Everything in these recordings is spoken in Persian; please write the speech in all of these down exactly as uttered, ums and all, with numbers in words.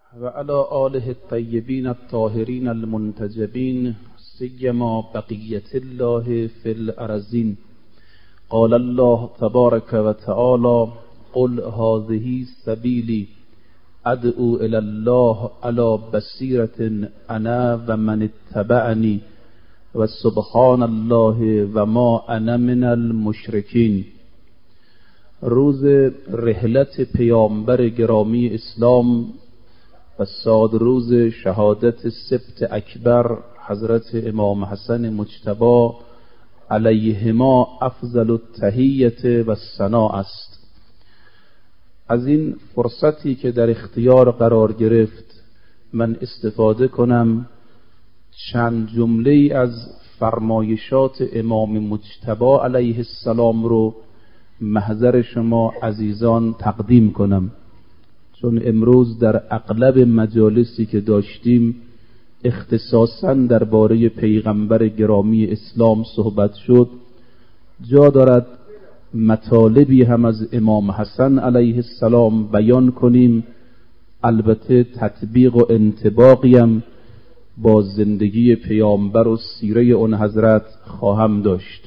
وعلى آله الطيبين الطاهرين المنتجبين سيما بقية الله في الأرضين. قال الله تبارك وتعالى: قل هذه سبيلي أدعو إلى الله على بصيرة أنا ومن اتبعني وسبحان الله وما أنا من المشركين. روز رحلت پیامبر گرامی اسلام و ساد روز شهادت سبت اکبر حضرت امام حسن مجتبی علیهما افضل التحیت و ثنا است. از این فرصتی که در اختیار قرار گرفت من استفاده کنم چند جمله از فرمایشات امام مجتبی علیه السلام رو محضر شما عزیزان تقدیم کنم، چون امروز در اغلب مجالسی که داشتیم اختصاصاً درباره پیغمبر گرامی اسلام صحبت شد. جا دارد مطالبی هم از امام حسن علیه السلام بیان کنیم، البته تطبیق و انطباقی هم با زندگی پیامبر و سیره اون حضرت خواهم داشت.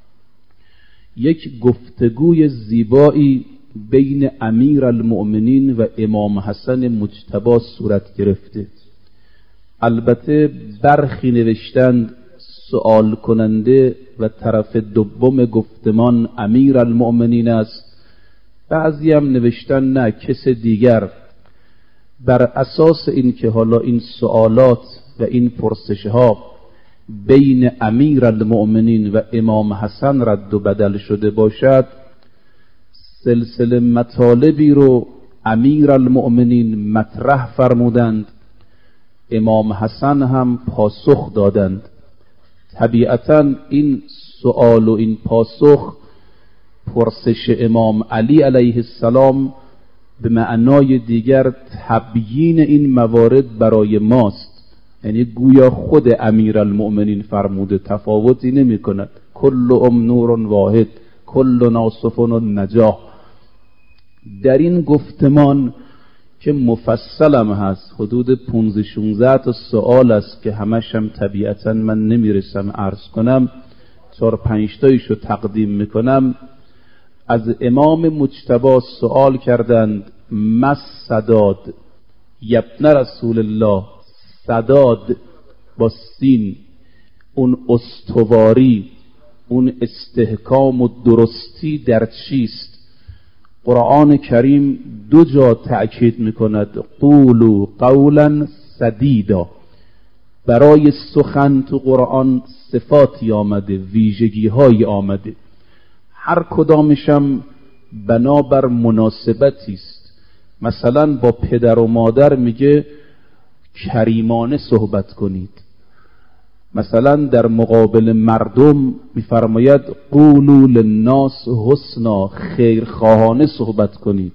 یک گفتگوی زیبایی بین امیر المؤمنین و امام حسن مجتبی صورت گرفته. البته برخی نوشتند سوال کننده و طرف دوم گفتمان امیر المؤمنین است، بعضی هم نوشتند نه کس دیگر. بر اساس این که حالا این سوالات و این پرسش ها بین امیر المؤمنین و امام حسن رد و بدل شده باشد، سلسله مطالبی رو امیر المؤمنین مطرح فرمودند، امام حسن هم پاسخ دادند. طبیعتاً این سوال و این پاسخ پرسش امام علی علیه السلام به معنای دیگر تبیین این موارد برای ماست، یعنی گویا خود امیر المؤمنین فرموده، تفاوتی نمی کند. کل ام نور واحد کل ناصف النجاح. در این گفتمان که مفصلم هست، حدود پانزده شانزده تا سوال است که همش هم طبیعتا من نمیرسم عرض کنم، چهار پنج تایشو تقدیم میکنم. از امام مجتبی سوال کردند: مس سداد یبن رسول الله، سداد با سین، اون استواری، اون استحکام و درستی در چیست؟ قرآن کریم دو جا تأکید میکند قولوا قولا سدیدا. برای سخن تو قرآن صفاتی آمده، ویژگی های آمده، هر کدامشم بنابر مناسبتی است. مثلا با پدر و مادر میگه کریمانه صحبت کنید، مثلا در مقابل مردم میفرماید قولوا للناس حسنا، خیرخواهانه صحبت کنید.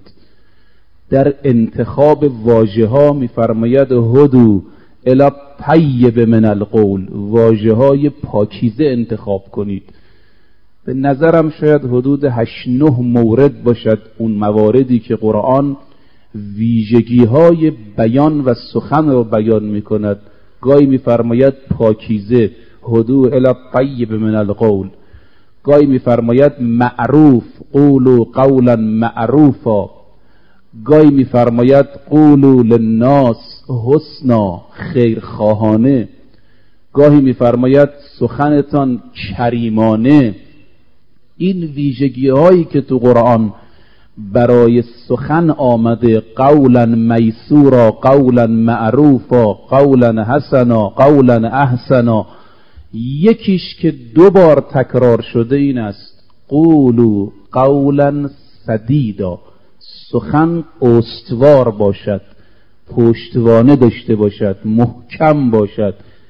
در انتخاب واژه ها میفرماید هدوا الی طیب من القول، واژه های پاکیزه انتخاب کنید. به نظرم شاید حدود هشت نه مورد باشد اون مواردی که قرآن ویژگی های بیان و سخن رو بیان میکند. گاهی میفرماید پاکیزه هدوا الی طیب من القول، گاهی میفرماید معروف قولوا قولا معروفا، گاهی میفرماید قولوا للناس حسنا، خیرخواهانه، گاهی میفرماید سخنتان کریمانه. این ویژگی هایی که تو قرآن برای سخن آمده، قولا میسورا، قولا معروفا، قولا حسنا، قولا احسنا، یکیش که دو بار تکرار شده این است قولوا قولا سدیدا، سخن استوار باشد، پشتوانه داشته باشد، محکم باشد،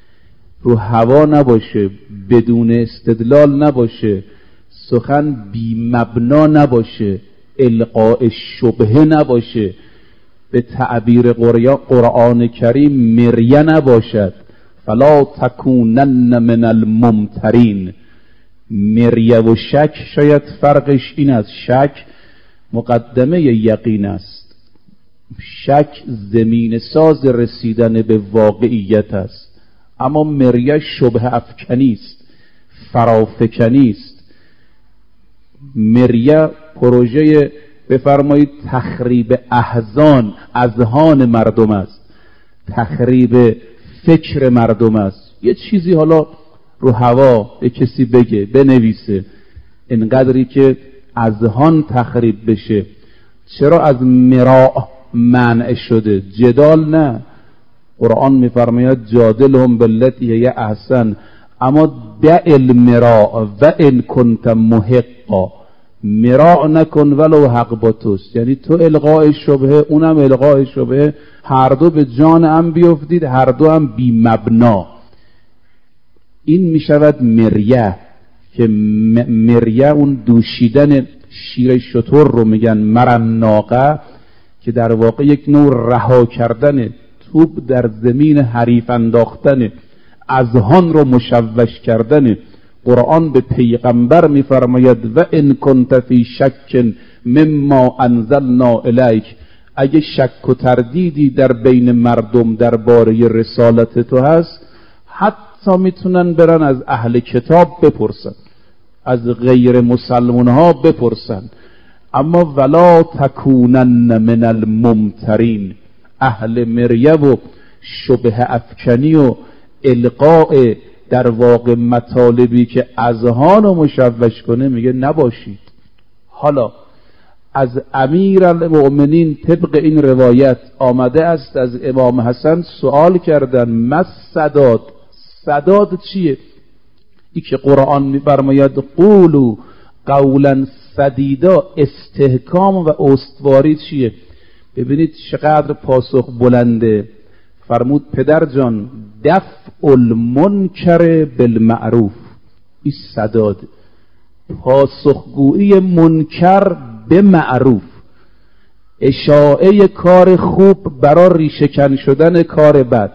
رو هوا نباشه، بدون استدلال نباشه، سخن بی مبنا نباشه، القاء شبهه نباشه، به تعبیر قرآن کریم مریه نباشد. فلا تکونن من الممترین. مریه و شک شاید فرقش این است، شک مقدمه یقین است، شک زمین ساز رسیدن به واقعیت است، اما مریه شبه افکنی است، فرافکنی است. مریه پروژه بفرمایید تخریب احزان اذهان مردم است، تخریب فکر مردم است. یه چیزی حالا رو هوا به کسی بگه، بنویسه، اینقدری که اذهان تخریب بشه. چرا از مراء منع شده؟ جدال نه. قرآن میفرماید جادلهم بالتی هی احسن، اما دع المراء و ان کنت محقا، مراء نکن ولو حق با توست. یعنی تو القاء شبهه، اونم القاء شبهه، هر دو به جان هم بیفتید، هر دو هم بی مبنا. این میشود مریه، که مریه اون دوشیدن شیر شتر رو میگن مرناقه، که در واقع یک نوع رها کردن، توپ در زمین حریف انداختن، اذهان رو مشوش کردن. قرآن به پیغمبر میفرماید و ان کنت فی شک مما انزلنا الیک، اگه شک و تردیدی در بین مردم درباره رسالت تو هست، حتی میتونن برن از اهل کتاب بپرسن، از غیر مسلمان ها بپرسن، اما ولا تکونن من الممترین. اهل مریه و شبه افکنی و القاء در واقع مطالبی که اذهان رو مشوش کنه میگه نباشید. حالا از امیر المؤمنین طبق این روایت آمده است از امام حسن سوال کردن ما سداد، سداد چیه؟ ای که قرآن میفرماید قولوا قولا سدیدا، استحکام و استواری چیه؟ ببینید چقدر پاسخ بلنده. فرمود پدر جان دفع المنکر بالمعروف، این سداد، پاسخگویی منکر به معروف، اشاعه کار خوب برای ریشه‌کن شدن کار بد،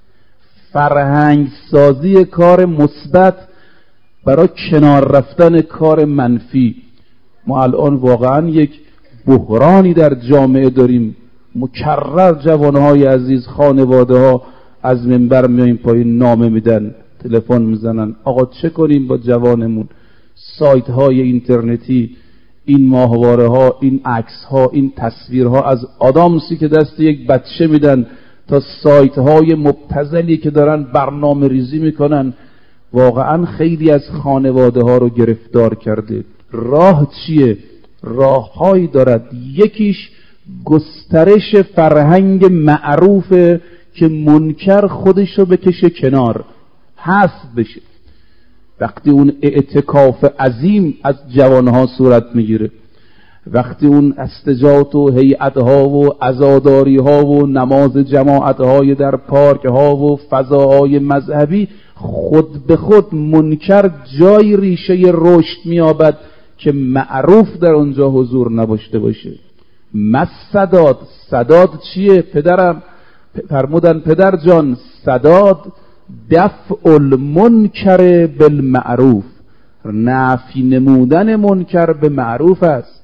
فرهنگ سازی کار مثبت برای کنار رفتن کار منفی. ما الان واقعا یک بحرانی در جامعه داریم. مکرر جوانهای عزیز، خانواده ها از منبر میاییم پایین نامه میدن، تلفن میزنن آقا چه کنیم با جوانمون؟ سایت های اینترنتی، این ماهواره ها، این عکس ها، این تصویرها از آدامسی که دست یک بچه میدن تا سایت های مبتذلی که دارن برنامه ریزی میکنن، واقعا خیلی از خانواده ها رو گرفتار کرده. راه چیه؟ راههایی دارد. یکیش گسترش فرهنگ معروفه که منکر خودشو بکشه کنار، حذف بشه. وقتی اون اعتکاف عظیم از جوانها صورت میگیره، وقتی اون استجات و هیئتها و عزاداری ها و نماز جماعت های در پارک ها و فضاهای مذهبی خود به خود منکر جای ریشه رشد میابد که معروف در اونجا حضور نباشته باشه. مسداد، سداد چیه پدرم؟ فرمودن پدر جان سداد دفع المنکر بالمعروف، نفی نمودن منکر به معروف است.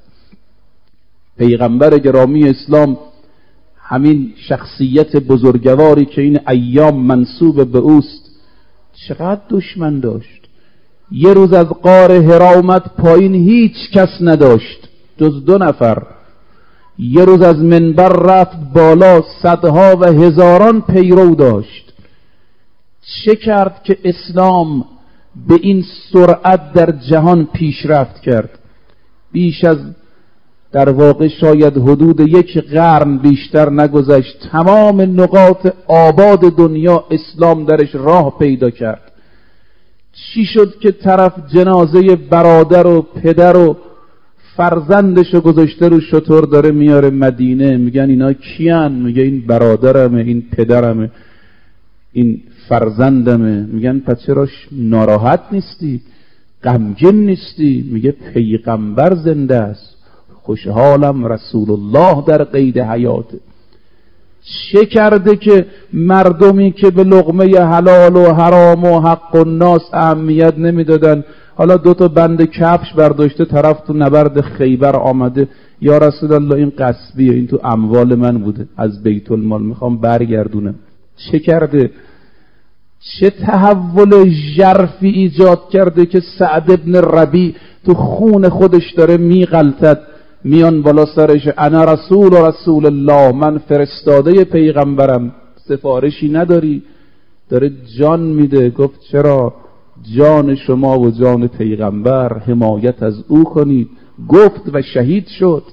پیغمبر گرامی اسلام همین شخصیت بزرگواری که این ایام منسوب به اوست چقدر دشمن داشت. یه روز از غار حرا اومد پایین، هیچ کس نداشت جز دو نفر. یه روز از منبر رفت بالا، صدها و هزاران پیرو داشت. چه کرد که اسلام به این سرعت در جهان پیشرفت کرد؟ بیش از در واقع شاید حدود یک قرن بیشتر نگذشت، تمام نقاط آباد دنیا اسلام درش راه پیدا کرد. چی شد که طرف جنازه برادر و پدر و فرزندشو گذاشته رو شتر داره میاره مدینه؟ میگن اینا کیان؟ میگه این برادرمه، این پدرمه، این فرزندمه. میگن پس چرا ناراحت نیستی، غمگین نیستی؟ میگه پیغمبر زنده است، خوشحالم رسول الله در قید حیاته. چه کرده که مردمی که به لقمه حلال و حرام و حق و ناس اهمیت نمیدادن حالا دو تا بند کفش برداشته طرف تو نبرد خیبر آمده، یا رسول الله این غصبیه، این تو اموال من بوده، از بیت المال میخوام برگردونم. چه کرده؟ چه تحول ژرفی ایجاد کرده که سعد ابن ربیع تو خون خودش داره میغلطد، میان بالا سرش انا رسول و رسول الله، من فرستاده پیغمبرم، سفارشی نداری؟ داره جان میده. گفت چرا؟ جان شما و جان پیغمبر، حمایت از او کنید. گفت و شهید شد.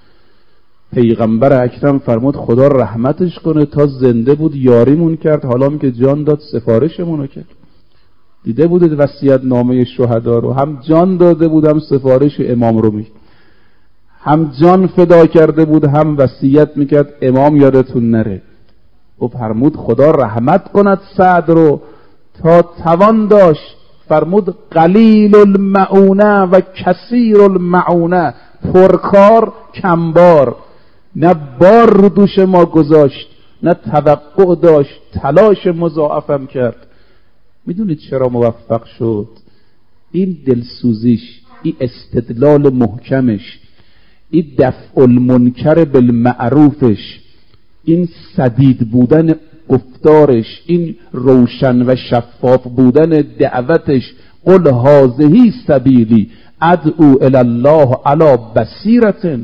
پیغمبر اکرم فرمود خدا رحمتش کنه، تا زنده بود یاریمون کرد، حالا هم که جان داد سفارشمونو کرد. دیده بودید وصیت نامه شهدا رو، هم جان داده بود هم سفارش امام رو می، هم جان فدا کرده بود هم وصیت میکرد امام یادتون نره. و فرمود خدا رحمت کند سعد رو، تا توان داشت. فرمود قلیل المعونه و کثیر المعونه، پرکار کمبار، نه بار رو دوش ما گذاشت نه توقع داشت، تلاش مضاعفم کرد. میدونید چرا موفق شد؟ این دلسوزیش، این استدلال محکمش، این دفع المنکر بالمعروفش، این سدید بودن گفتارش، این روشن و شفاف بودن دعوتش، قل هذه سبیلی ادعو الی الله علی بصیرة.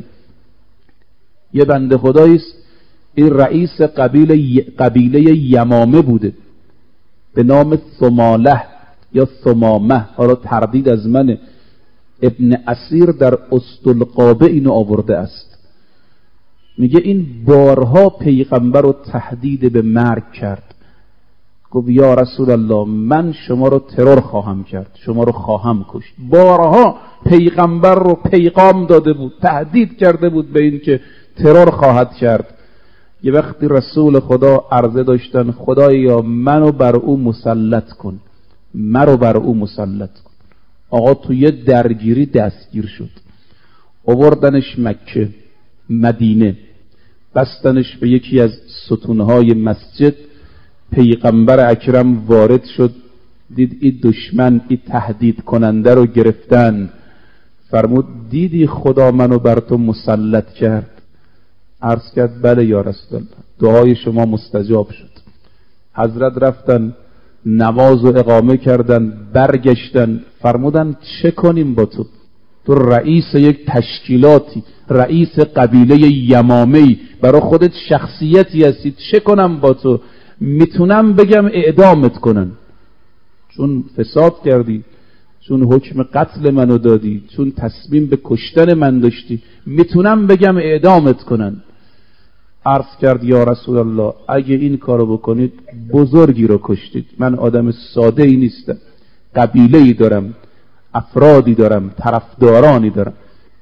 یه بنده خداییست، این رئیس قبیله قبیله یمامه بوده به نام ثماله یا ثمامه، حالا تردید از من. ابن اسیر در اسطلقابه اینو آورده است. میگه این بارها پیغمبر رو تهدید به مرگ کرد. گفت یا رسول الله من شما رو ترور خواهم کرد، شما رو خواهم کشت. بارها پیغمبر رو پیغام داده بود، تهدید کرده بود به این که ترور خواهد کرد. یه وقتی رسول خدا عرضه داشتن خدایا منو بر او مسلط کن، منو بر او مسلط کن. آقا تو یه درگیری دستگیر شد، آوردنش مکه مدینه، بستنش به یکی از ستونهای مسجد. پیغمبر اکرم وارد شد، دید این دشمن، این تهدید کننده رو گرفتن. فرمود دیدی خدا منو بر تو مسلط کرد؟ عرض کرد بله یا رسول الله، دعای شما مستجاب شد. حضرت رفتن نماز و اقامه کردن، برگشتن، فرمودن چه کنیم با تو؟ تو رئیس یک تشکیلاتی، رئیس قبیله یمامی، برای خودت شخصیتی هستی، چه کنم با تو؟ میتونم بگم اعدامت کنن، چون فساد کردی، چون حکم قتل منو دادی، چون تصمیم به کشتن من داشتی، میتونم بگم اعدامت کنن. عرض کرد یا رسول الله اگه این کارو بکنید بزرگی رو کشتید، من آدم ساده ای نیستم، قبیله ای دارم، افرادی دارم، طرفدارانی دارم.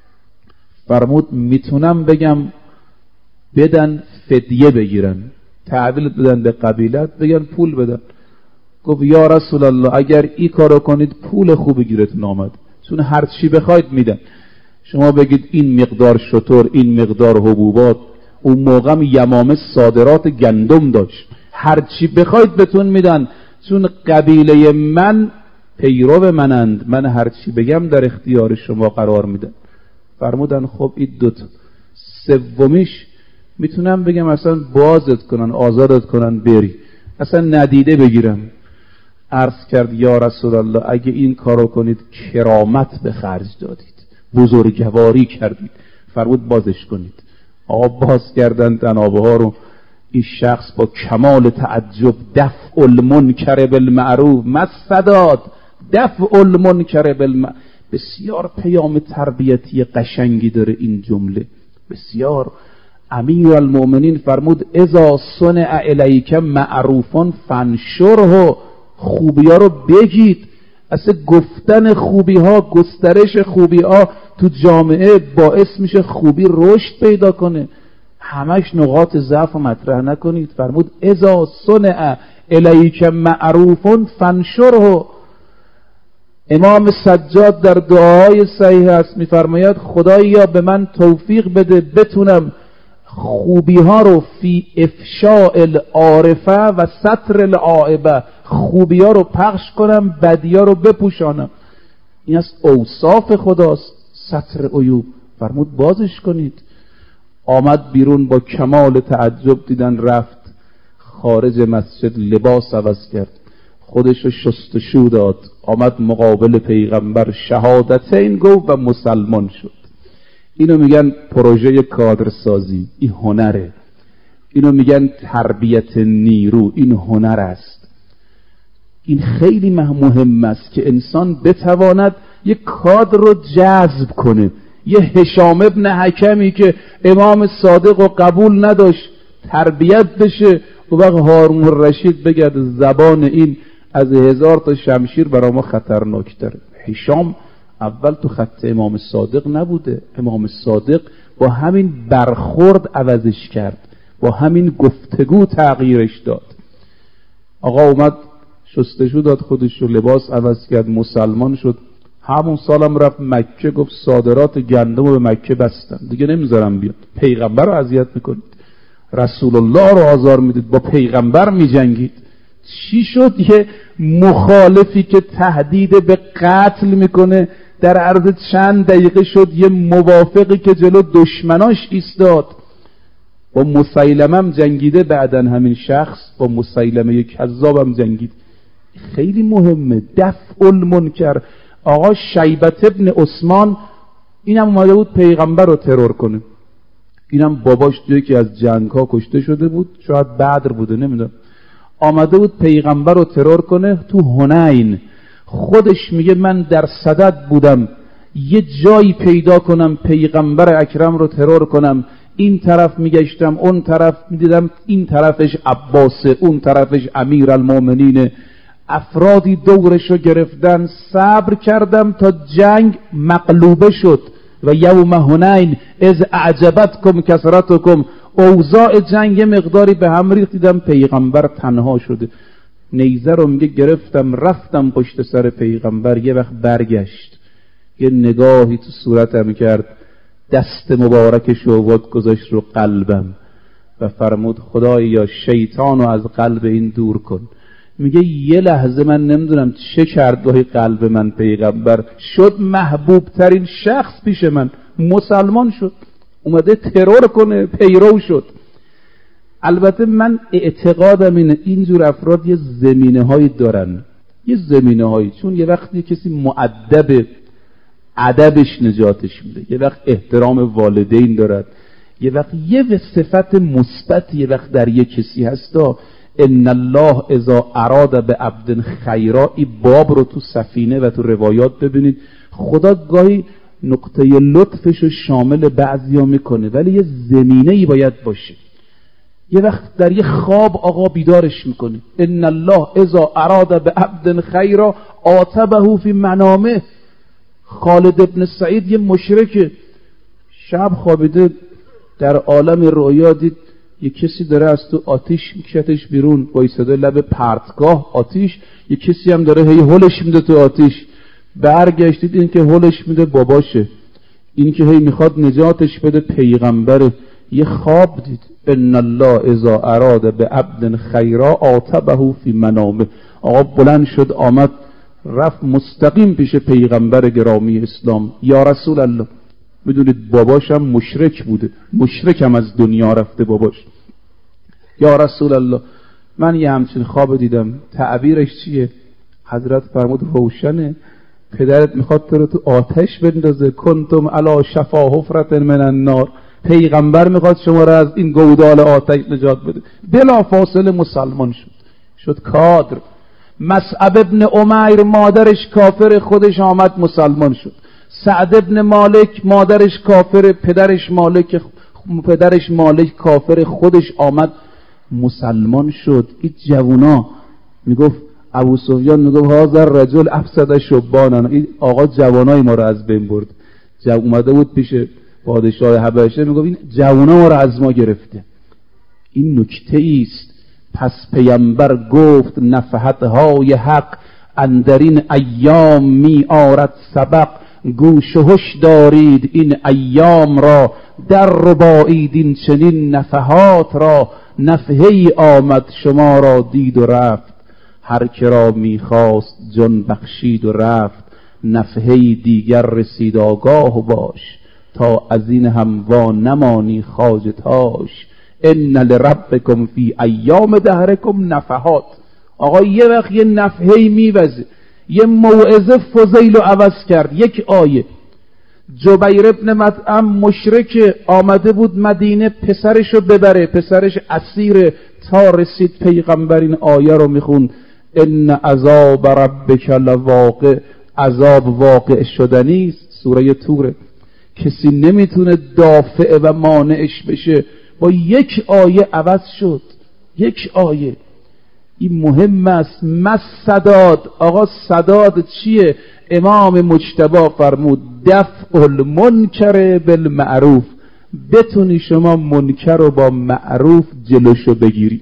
فرمود میتونم بگم بدن فدیه بگیرن، تحویل بدن به قبیلت، بگن پول بدن. گفت یا رسول الله اگر این کارو کنید پول خوبی گیرتون آمد، چون هر چی بخواید میدن. شما بگید این مقدار شتر، این مقدار حبوبات. اون موقع یمامه صادرات گندم داشت، هر چی بخواید بهتون میدن، چون قبیله من پیرو منند، من هر چی بگم در اختیار شما قرار میدن. فرمودن خب این دوتا. سومیش میتونم بگم اصلا بازت کنن، آزادت کنن بری، اصلا ندیده بگیرم. عرض کرد یا رسول الله اگه این کارو کنید کرامت به خرج دادید، بزرگواری کردید. فرمود بازش کنید. آقا باز کردن تنابه ها رو. این شخص با کمال تعجب دفع المنکر بالمعروف مصداد، دفع المنکر بالمعروف. بسیار پیام تربیتی قشنگی داره این جمله، بسیار. امیرالمؤمنین فرمود اذا صنع الیک معروفا فانشره، خوبی ها رو بگید. اصلا گفتن خوبی ها، گسترش خوبی ها تو جامعه باعث میشه خوبی رشد پیدا کنه، همش نقاط ضعف و مطرح نکنید. فرمود اذا صنع الیک معروفا فانشره. امام سجاد در دعاهای صحیح است میفرماید خدایا به من توفیق بده بتونم خوبی ها رو فی افشاء العارفه و ستر العائبه، خوبی ها رو پخش کنم، بدی ها رو بپوشانم. این از اوصاف خداست. ستر عیوب فرمود بازش کنید. آمد بیرون با کمال تعجب، دیدن رفت خارج مسجد لباس عوض کرد، خودش رو شستشو داد، آمد مقابل پیغمبر شهادتین گفت و مسلمان شد. اینو میگن پروژه کادرسازی، این هنره. اینو میگن تربیت نیرو، این هنر است. این خیلی مهم است که انسان بتواند یک کادر رو جذب کنه. یه هشام ابن حکمی که امام صادق رو قبول نداشت تربیت بشه و وقت هارون الرشید بگرد زبان این از هزار تا شمشیر برای ما خطرناکتر. هشام اول تو خط امام صادق نبوده، امام صادق با همین برخورد عوضش کرد، با همین گفتگو تغییرش داد. آقا اومد شستشو داد، خودش رو لباس عوض کرد، مسلمان شد. همون سالم رفت مکه، گفت صادرات گندم رو به مکه بستن، دیگه نمیذارم بیاد. پیغمبر رو اذیت میکنید، رسول الله رو آزار میدید، با پیغمبر میجنگید. چی شد؟ یه مخالفی که تهدید به قتل میکنه در عرض چند دقیقه شد یه موافقی که جلو دشمناش ایستاد. با مسیلمه هم جنگیده، بعدن همین شخص با مسیلمه کذاب هم جنگید. خیلی مهمه دفع المنکر. آقا شیبت ابن عثمان اینم اومده بود پیغمبر رو ترور کنه. اینم باباش توی که از جنگ ها کشته شده بود، شاید بدر بوده نمیدونم، آمده بود پیغمبر رو ترور کنه. تو حنین خودش میگه من در صدد بودم یه جایی پیدا کنم پیغمبر اکرم رو ترور کنم، این طرف میگشتم اون طرف میدیدم، این طرفش عباسه اون طرفش امیر المومنینه، افرادی دورشو گرفتن، صبر کردم تا جنگ مغلوبه شد. و یوم حنین از اعجبتکم کثرتکم، اوضاع جنگ مقداری به هم ریخت، دیدم پیغمبر تنها شده. نیزه رو میگه گرفتم رفتم پشت سر پیغمبر، یه وقت برگشت یه نگاهی تو صورتم کرد، دست مبارکش رو آورد گذاشت رو قلبم و فرمود خدایا شیطان رو از قلب این دور کن. میگه یه لحظه من نمیدونم چه کرد گاهی قلب من پیغمبر شد محبوب ترین شخص پیش من، مسلمان شد، اومده ترور کنه پیرو شد. البته من اعتقادم اینه اینجور افراد یه زمینه هایی دارن، یه زمینه هایی، چون یه وقتی کسی مؤدب ادبش نجاتش میده، یه وقت احترام والدین دارد، یه وقت یه صفت مثبت یه وقت در یه کسی هستا. ان الله اذا اراد به عبد خیرا، این باب رو تو سفینه و تو روایات ببینید، خدا گاهی نقطه لطفش رو شامل بعضیا میکنه ولی یه زمینه‌ای باید باشه. یه وقت در یه خواب آقا بیدارش میکنه، ان الله اذا اراد به عبد خیرا عاتبه فی منامه. خالد ابن سعید یه مشرک شب خوابیده، در عالم رؤیا دید یه کسی داره از تو آتیش میکشتش بیرون، وایساده لب پرتگاه آتیش، یه کسی هم داره هی هلش میده تو آتیش. برگشتید این که هلش میده باباشه، این که هی میخواد نجاتش بده پیغمبره. یه خواب دید، ان الله اذا اراد به عبد خیرا عاتبه فی منامه. آقا بلند شد آمد رفت مستقیم پیش پیغمبر گرامی اسلام، یا رسول الله. میدونید باباش هم مشرک بوده، مشرک هم از دنیا رفته باباش. یا رسول الله من یه همچین خواب دیدم، تعبیرش چیه؟ حضرت فرمود روشنه، پدرت میخواد تو رو تو آتش بندازه، کنتم علی شفا حفرة من النار، پیغمبر میخواد شما رو از این گودال آتش نجات بده. بلا فاصله مسلمان شد، شد کادر. مصعب ابن عمیر مادرش کافر، خودش آمد مسلمان شد. سعد ابن مالک مادرش کافر، پدرش مالک پدرش مالک کافر، خودش آمد مسلمان شد. این جوونا میگفت ابو سفیان میگفت هذا الرجل افسد شباننا، این آقا جوانای ما رو از بین برد. جو اومده بود پیش پادشاه حبشه میگفت این جوانا ما رو از ما گرفته. این نکته است. پس پیامبر گفت نفحت‌های حق اندرین ایام می آرد سبق، گوش و هوش دارید این ایام را، در ربایید این چنین نفحات را. نفحه‌ای آمد شما را دید و رفت، هر که را میخواست جان بخشید و رفت. نفحه‌ای دیگر رسید آگاه باش، تا از این هم وا نمانی خواجه‌تاش. ان لربکم فی ایام دهرکم نفحات. آقا یه وقت یه نفحه‌ای میوزه، یه موعظه فضیل رو عوض کرد. یک آیه. جبیر ابن مطعم مشرک آمده بود مدینه پسرش رو ببره، پسرش اسیر، تا رسید پیغمبر این آیه رو میخوند ان عذاب ربک لواقع. عذاب واقع شدنی است. سوره توره. کسی نمیتونه دافع و مانعش بشه. با یک آیه عوض شد. یک آیه. این مهم است. مس صداد. آقا صداد چیه؟ امام مجتبی فرمود دفع المنکر بالمعروف. بتونی شما منکر رو با معروف جلوشو بگیری.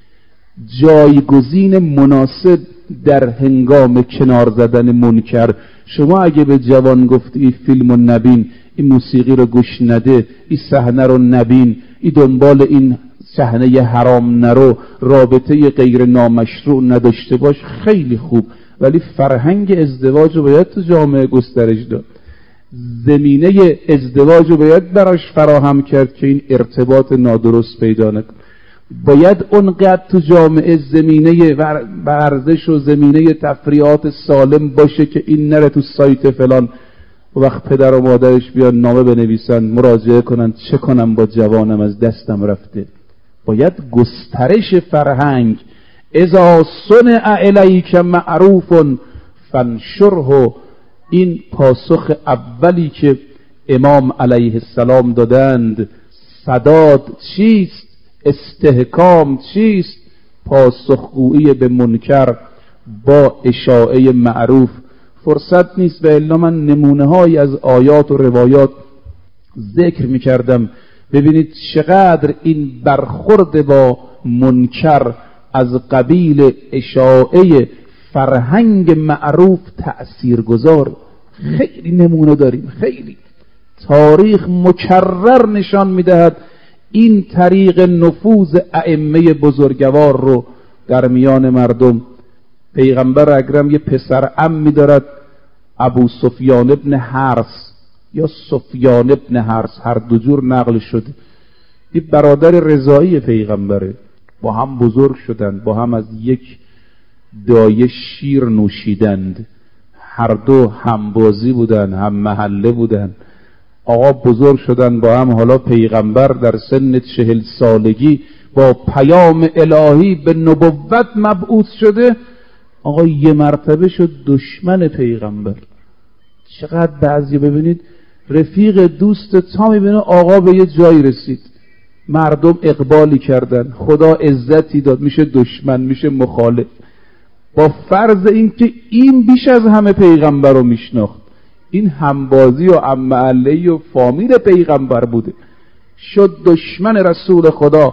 جایگزین مناسب در هنگام کنار زدن منکر. شما اگه به جوان گفتی این فیلم رو نبین، این موسیقی رو گوش نده، این صحنه رو نبین، این دنبال این صحنه حرام نرو، رابطه غیر نامشروع نداشته باش، خیلی خوب، ولی فرهنگ ازدواج رو باید تو جامعه گسترش داد. زمینه ازدواج رو باید براش فراهم کرد که این ارتباط نادرست پیدا نکنه. باید اونقدر تو جامعه زمینه ورزش و زمینه تفریحات سالم باشه که این نره تو سایت فلان وقت پدر و مادرش بیان نامه بنویسن مراجعه کنن چه کنم با جوانم از دستم رفته. باید گسترش فرهنگ. اذا صنع الیک معروف فانشره. این پاسخ اولی که امام علیه السلام دادند. سداد چیست؟ استحکام چیست؟ پاسخگویی به منکر با اشاعه معروف. فرصت نیست و الا من نمونه های از آیات و روایات ذکر می کردم. ببینید چقدر این برخورد با منکر از قبیل اشاعه فرهنگ معروف تأثیر گذار. خیلی نمونه داریم. خیلی تاریخ مکرر نشان می دهد این طریق نفوذ ائمه بزرگوار رو در میان مردم. پیغمبر اکرم یه پسر عمی دارد ابو سفیان ابن حرث یا سفیان ابن حرث، هر دو جور نقل شده. این برادر رضایی پیغمبره، با هم بزرگ شدند، با هم از یک دایه شیر نوشیدند، هر دو همبازی بودن، هم محله بودن. آقا بزرگ شدن با هم. حالا پیغمبر در سن چهل سالگی با پیام الهی به نبوت مبعوث شده. آقا یه مرتبه شد دشمن پیغمبر. چقدر بعضی ببینید رفیق دوست تا میبینه آقا به یه جایی رسید، مردم اقبالی کردن، خدا عزتی داد، میشه دشمن، میشه مخالف، با فرض اینکه این بیش از همه پیغمبر رو میشناخت. این همبازی و عمعلی و فامیل پیغمبر بوده، شد دشمن رسول خدا.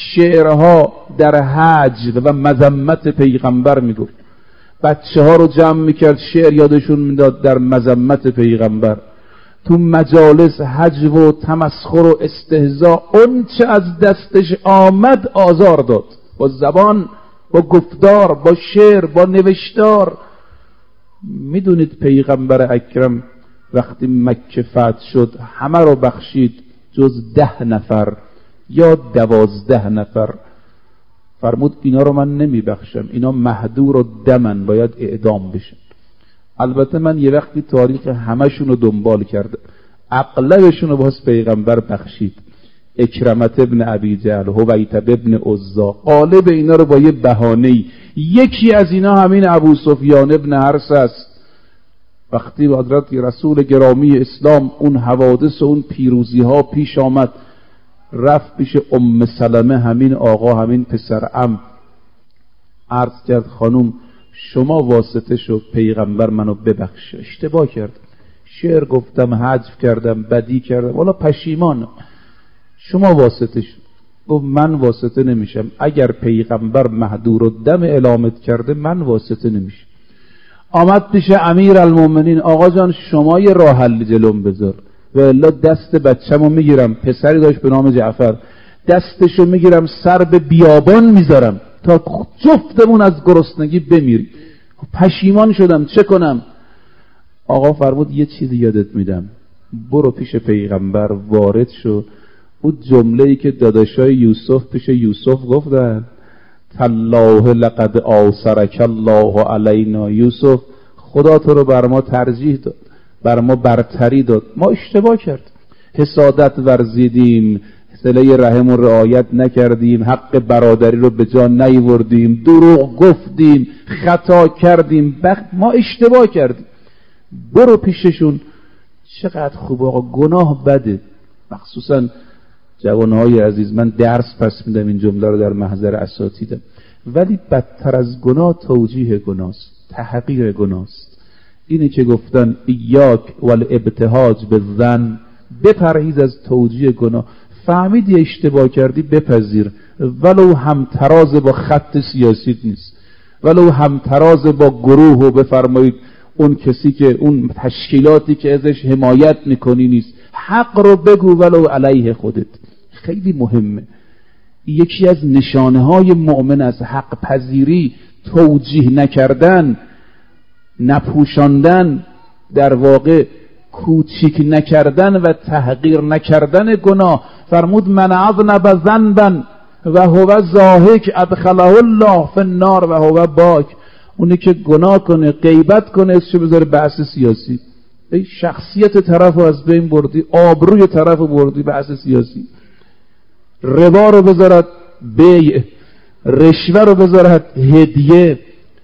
شعرها در هجر و مذمت پیغمبر میگفت. بچه ها رو جمع میکرد شعر یادشون میداد در مذمت پیغمبر. تو مجالس هجو و تمسخر و استهزاء اون چه از دستش آمد آزار داد، با زبان، با گفتار، با شعر، با نوشتار. میدونید پیغمبر اکرم وقتی مکه فتح شد همه رو بخشید جز ده نفر یا دوازده نفر. فرمود اینا رو من نمی بخشم، اینا مهدور و دمن، باید اعدام بشن. البته من یه وقتی تاریخ همشون رو دنبال کردم، اغلبشون رو باز پیغمبر بخشید. اکرمت ابن ابی جهل، حویتب ابن عزا، غالب اینا رو با یه بهانه‌ای. یکی از اینا همین ابو سفیان ابن حرث است. وقتی حضرت رسول گرامی اسلام اون حوادث و اون پیروزی ها پیش آمد، رفت پیش ام سلمه، همین آقا، همین پسر عم، عرض کرد خانم شما واسطه شو پیغمبر منو ببخشه، اشتباه کردم، شعر گفتم، حذف کردم، بدی کردم، والا پشیمان، شما واسطه شو. گفت من واسطه نمیشم، اگر پیغمبر مهدور و دم اعلامت کرده من واسطه نمیشم. آمد پیش امیر المومنین، آقا جان شما یه راه حل جلوم بذار و الا دست بچه‌مو میگیرم، پسری داشت به نام جعفر، دستشو میگیرم سر به بیابان میذارم تا جفتمون از گرسنگی بمیریم. پشیمان شدم، چه کنم؟ آقا فرمود یه چیزی یادت میدم، برو پیش پیغمبر وارد شو، اون جمله‌ای که داداشای یوسف پیش یوسف گفتن تالله لقد آثرک الله علینا، یوسف خدا تو رو بر ما ترجیح داد، بر ما برتری داد، ما اشتباه کردیم، حسادت ورزیدیم، صله رحم رو رعایت نکردیم، حق برادری رو به جا نیاوردیم، دروغ گفتیم، خطا کردیم، بخت ما اشتباه کردیم. برو پیششون. چقدر خوب آقا، گناه بده، مخصوصا جوانهای عزیز، من درس پس میدم این جمله رو در محضر اساتیدم، ولی بدتر از گناه توجیه گناست، تحقیر گناست. اینه که گفتن ایاک والابتهاج بالظن، بپرهیز از توجیه گناه. فهمیدی اشتباه کردی بپذیر، ولو هم تراز با خط سیاسی نیست، ولو هم تراز با گروه و بفرمایید اون کسی که اون تشکیلاتی که ازش حمایت میکنی نیست، حق رو بگو ولو علیه خودت. خیلی مهمه. یکی از نشانه های مؤمن از حق پذیری توجیه نکردن، نپوشاندن، در واقع کوچیک نکردن و تحقیر نکردن گناه. فرمود من اذنب ذنبا و هو ضاحک ادخله الله فی النار و هو باک. اونی که گناه کنه، غیبت کنه، اسمش بذاره بحث سیاسی، ای شخصیت طرف رو از بین بردی، آبروی طرف رو بردی بحث سیاسی. ربا رو بذارد بیع، رشوه رو بذارد هدیه،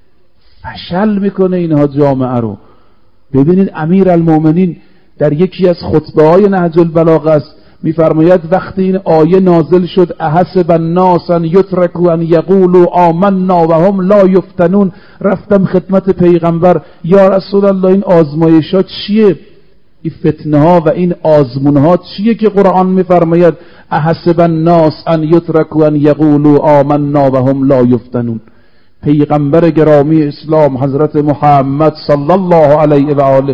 فشل میکنه اینها جامعه رو. ببینید امیر المومنین در یکی از خطبه های نهج البلاغه است، میفرماید وقتی این آیه نازل شد احسب الناس ان یترکوا ان یقولوا آمنا و هم لا یفتنون، رفتم خدمت پیغمبر، یا رسول الله این آزمایش ها چیه؟ این فتنه ها و این آزمون ها چیه که قرآن میفرماید احسب الناس ان یترکوا ان یقولوا آمنا و هم لا یفتنون؟ پیغمبر گرامی اسلام حضرت محمد صلی الله علیه و آله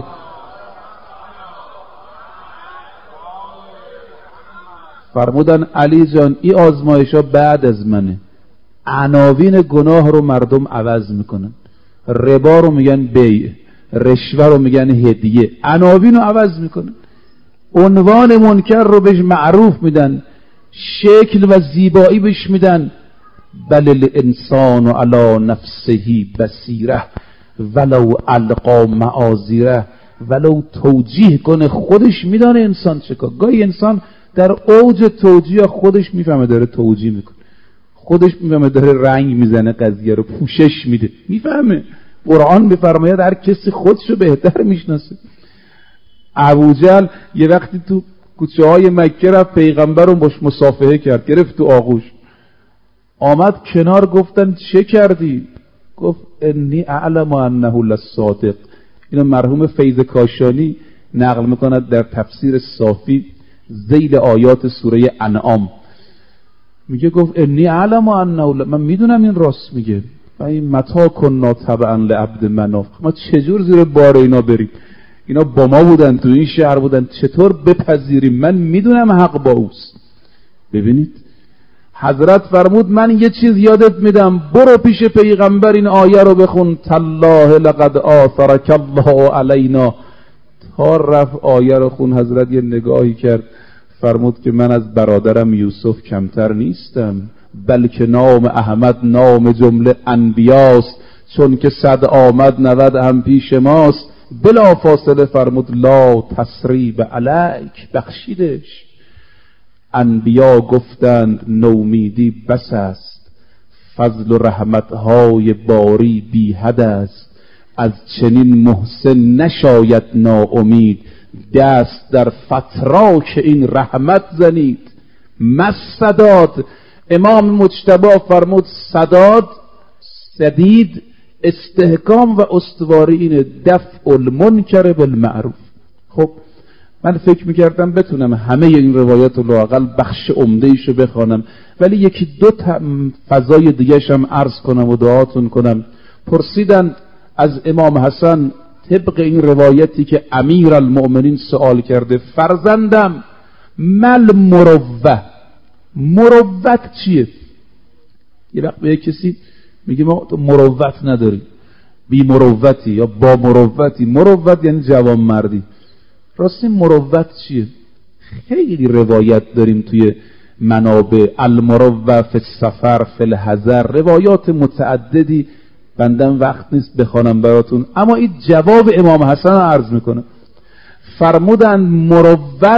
فرمودن علی جان این آزمایش ها بعد از منه، عناوین گناه رو مردم عوض میکنن، ربا رو میگن بیع، رشوه رو میگن هدیه، عناوین رو عوض میکنن، عنوان منکر رو بهش معروف میدن، شکل و زیبایی بهش میدن. بل الانسان علی نفسه بصیره ولو القا معاذیره، ولو توجیه کنه خودش میدانه انسان چکار. گاهی انسان در اوج توجیه خودش میفهمه داره توجیه میکنه، خودش میفهمه داره رنگ میزنه، قضیه رو پوشش میده، میفهمه. قرآن میفرماید هر کسی خودشو بهتر میشناسه. ابوجهل یه وقتی تو کوچه های مکه رفت، پیغمبر رو باش مصافحه کرد، گرفت تو آغوش، آمد کنار، گفتن چه کردی؟ گفت انی اعلم انه للصادق. اینو مرحوم فیض کاشانی نقل میکند در تفسیر صافی ذیل آیات سوره انعام، میگه گفت انی اعلم انه، من میدونم این راست میگه. و این متا کنا تبعا لعبد مناف، ما چجور زیر بار اینا بریم؟ اینا با ما بودن، تو این شهر بودن، چطور بپذیریم؟ من میدونم حق با اوست. ببینید حضرت فرمود من یه چیز یادت میدم، برو پیش پیغمبر این آیه رو بخون تالله لقد آثرک الله علینا. تا رفت آیه رو خون، حضرت یه نگاهی کرد، فرمود که من از برادرم یوسف کمتر نیستم، بلکه نام احمد نام جمله انبیاست، چون که صد آمد نود هم پیش ماست. بلا فاصله فرمود لا تسریب علیک، بخشیدش. انبیا گفتند نومیدی بس است، فضل و رحمتهای باری بی حد است، از چنین محسن نشاید ناامید، دست در فتراک این رحمت زنید. مسداد، امام مجتبی فرمود سداد، سدید، استحکام و استواری اینه، دفع المنکر بالمعروف. خب من فکر میکردم بتونم همه این روایات رو لااقل بخش عمده‌ایشو بخوانم، ولی یکی دو تا فضای دیگه‌ش هم عرض کنم و دعاتون کنم. پرسیدن از امام حسن طبق این روایتی که امیر المؤمنین سوال کرده، فرزندم مل مروه، مروت چیه؟ یه وقت به کسی میگه ما مروت نداریم، بی مروتی یا با مروتی. مروت یعنی جوان مردی. راستی مروت چیه؟ خیلی روایت داریم توی منابع، المروه فی السفر فی الحضر، روایات متعددی، بندم وقت نیست بخوانم براتون، اما این جواب امام حسن رو عرض میکنه. فرمودن مروت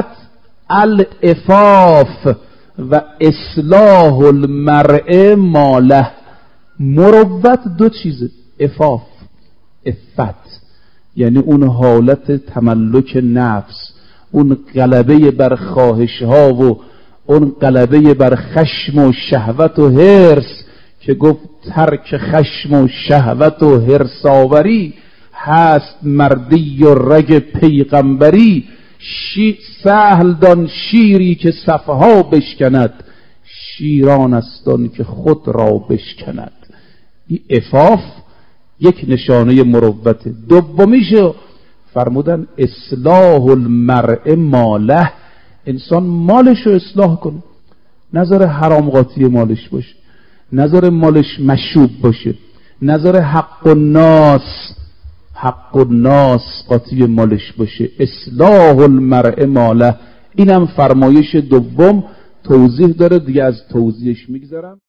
العفاف و اصلاح المرء ماله. مروت دو چیزه، عفاف، عفت یعنی اون حالت تملک نفس، اون غلبه بر خواهش ها و اون غلبه بر خشم و شهوت و حرص که گفت ترک خشم و شهوت و حرص آوری هست مردی و رگ پیغمبری. شی سهل دان شیری که صفه ها بشکند، شیران است آن که خود را بشکند. این عفاف یک نشانه مروت. دومیشو فرمودن اصلاح المرء ماله، انسان مالش رو اصلاح کنه، نظر حرام قاطی مالش باشه، نظر مالش مشوب باشه، نظر حق الناس حق الناس قاطی مالش باشه. اصلاح المرء ماله، اینم فرمایش دوم توضیح داره، دیگه از توضیحش میگذرم.